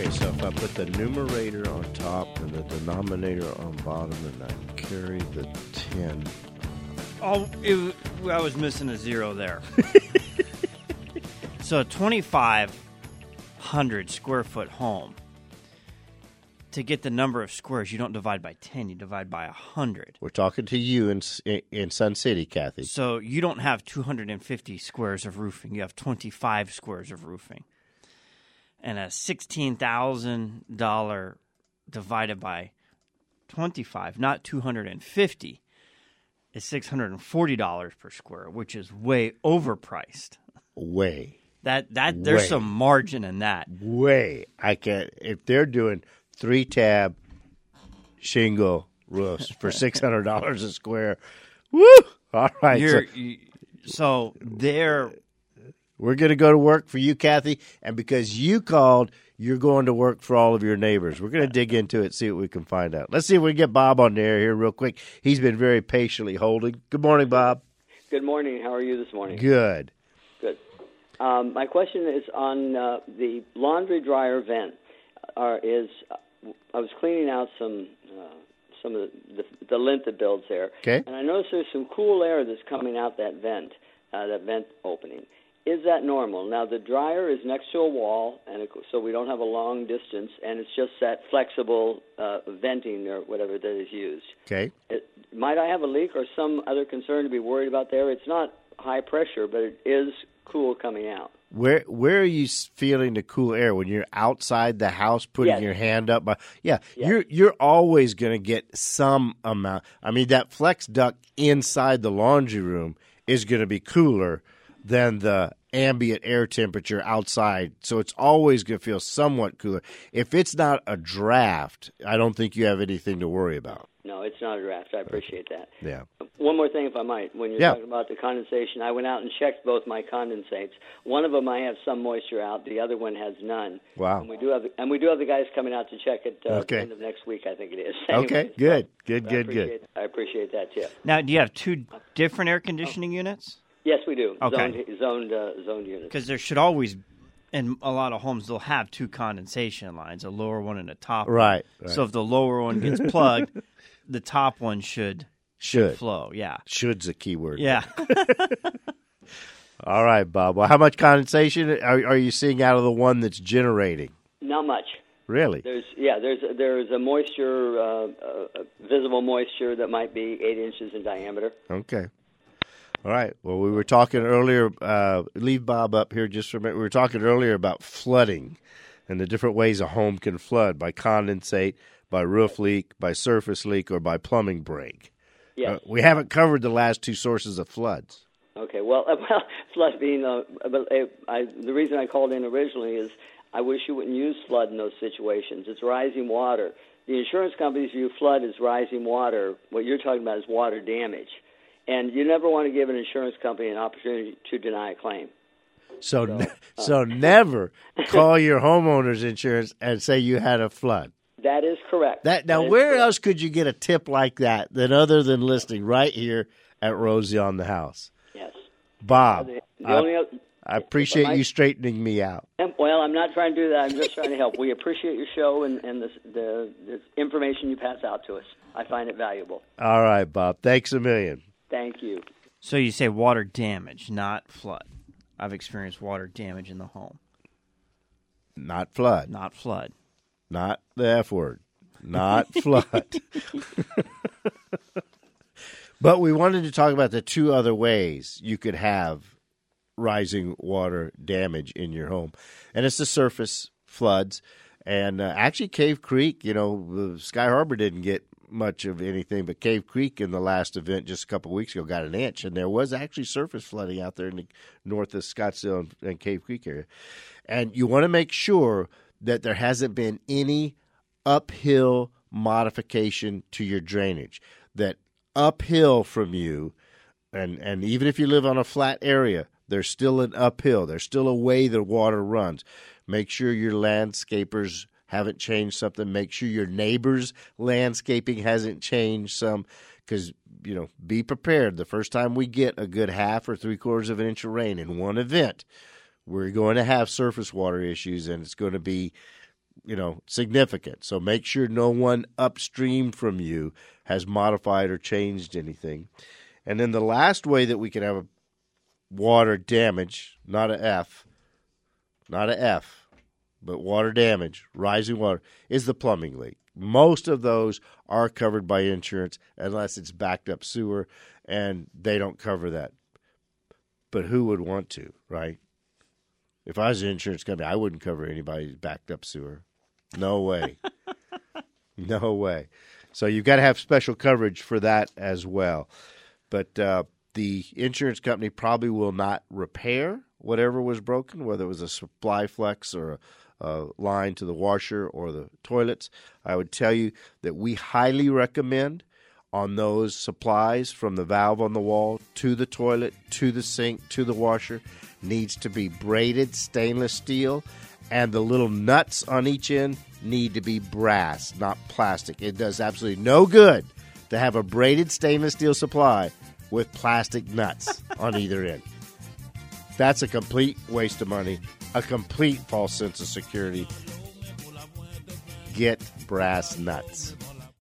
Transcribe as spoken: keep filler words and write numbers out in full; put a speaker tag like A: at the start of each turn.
A: Okay, so if I put the numerator on top and the denominator on bottom and I carry the ten.
B: Oh, it, I was missing a zero there. So a twenty-five hundred square foot home, to get the number of squares, you don't divide by ten, you divide by one hundred.
A: We're talking to you in in Sun City, Kathy.
B: So you don't have two hundred fifty squares of roofing. You have twenty-five squares of roofing. And a sixteen thousand dollars divided by twenty-five, not two hundred fifty, is six hundred forty dollars per square, which is way overpriced.
A: Way.
B: That that There's
A: Way.
B: some margin in that.
A: Way. I can't. If they're doing three tab shingle roofs for six hundred dollars a square, woo! All right.
B: You're,
A: So,
B: you, so they're
A: we're going to go to work for you, Kathy, and because you called, you're going to work for all of your neighbors. We're going to dig into it, see what we can find out. Let's see if we can get Bob on the air here real quick. He's been very patiently holding. Good morning, Bob.
C: Good morning. How are you this morning?
A: Good.
C: Good. Um, my question is on uh, the laundry dryer vent. Uh, is uh, I was cleaning out some uh, some of the, the, the lint that builds there,
A: Okay.
C: and I noticed there's some cool air that's coming out that vent, uh, that vent opening. Is that normal? Now, the dryer is next to a wall, and it, so we don't have a long distance, and it's just that flexible uh, venting or whatever that is used.
A: Okay.
C: It, might I have a leak or some other concern to be worried about there? It's not high pressure, but it is cool coming out.
A: Where where are you feeling the cool air when you're outside the house, putting
C: Yes.
A: your hand up? By, yeah,
C: Yes.
A: you're you're always going to get some amount. I mean, that flex duct inside the laundry room is going to be cooler than the ambient air temperature outside. So it's always going to feel somewhat cooler. If it's not a draft, I don't think you have anything to worry about.
C: No, it's not a draft. I appreciate that.
A: Yeah.
C: One more thing, if I might. When you're
A: Yeah.
C: talking about the condensation, I went out and checked both my condensates. One of them I have some moisture out. The other one has none.
A: Wow.
C: And we do have, and we do have the guys coming out to check it uh, at
A: Okay.
C: the end of next week, I think it is.
A: Okay,
C: Anyway,
A: good, good,
C: I
A: good, good.
C: appreciate- I appreciate that, too.
B: now. Do you have two different air conditioning units?
C: Yes, we do.
B: Okay.
C: Zoned, zoned, uh, zoned units.
B: Because there should always, in a lot of homes, they'll have two condensation lines, a lower one and a top one.
A: Right, right.
B: So if the lower one gets plugged, the top one should
A: Should.
B: flow. Yeah.
A: Should's a key word.
B: Yeah.
A: All right, Bob. Well, how much condensation are, are you seeing out of the one that's generating?
C: Not much.
A: Really?
C: There's yeah, there's there's a moisture, uh, uh, visible moisture that might be eight inches in diameter.
A: Okay. All right. Well, we were talking earlier. Uh, leave Bob up here just for a minute. We were talking earlier about flooding and the different ways a home can flood by condensate, by roof leak, by surface leak, or by plumbing break.
C: Yes.
A: Uh, we haven't covered the last two sources of floods.
C: Okay. Well, uh, well, flood being uh, but, uh, I, the reason I called in originally is I wish you wouldn't use flood in those situations. It's rising water. The insurance companies view flood as rising water. What you're talking about is water damage. And you never want to give an insurance company an opportunity to deny a claim.
A: So, so, uh, so never call your homeowner's insurance and say you had a flood.
C: That is correct.
A: That now,
C: that
A: where
C: correct.
A: else could you get a tip like that than other than listening right here at Rosie on the House?
C: Yes.
A: Bob,
C: The, the
A: I,
C: only other,
A: I appreciate
C: I-
A: you straightening me out.
C: Well, I'm not trying to do that. I'm just trying to help. We appreciate your show and, and the, the, the information you pass out to us. I find it valuable.
A: All right, Bob. Thanks a million.
C: Thank you.
B: So you say water damage, not flood. I've experienced water damage in the home,
A: Not flood.
B: not flood.
A: Not the F word. Not flood. But we wanted to talk about the two other ways you could have rising water damage in your home. And it's the surface floods. And uh, actually, Cave Creek, you know, Sky Harbor didn't get much of anything, but Cave Creek in the last event just a couple of weeks ago got an inch. And there was actually surface flooding out there in the north of Scottsdale and, and Cave Creek area. And you want to make sure that there hasn't been any uphill modification to your drainage, that uphill from you, and, and even if you live on a flat area, there's still an uphill. There's still a way the water runs. Make sure your landscapers haven't changed something. Make sure your neighbor's landscaping hasn't changed some, because, you know, be prepared. The first time we get a good half or three quarters of an inch of rain in one event, we're going to have surface water issues, and it's going to be you know, significant. So make sure no one upstream from you has modified or changed anything. And then the last way that we can have a water damage, not a F, not a F, but water damage, rising water, is the plumbing leak. Most of those are covered by insurance unless it's backed up sewer, and they don't cover that. But who would want to, right? If I was an insurance company, I wouldn't cover anybody's backed up sewer. No way. No way. So you've got to have special coverage for that as well. But uh, the insurance company probably will not repair whatever was broken, whether it was a supply flex or a, a line to the washer or the toilets. I would tell you that we highly recommend on those supplies from the valve on the wall to the toilet, to the sink, to the washer, needs to be braided stainless steel, and the little nuts on each end need to be brass, not plastic. It does absolutely no good to have a braided stainless steel supply with plastic nuts on either end. That's a complete waste of money, a complete false sense of security. Get brass nuts.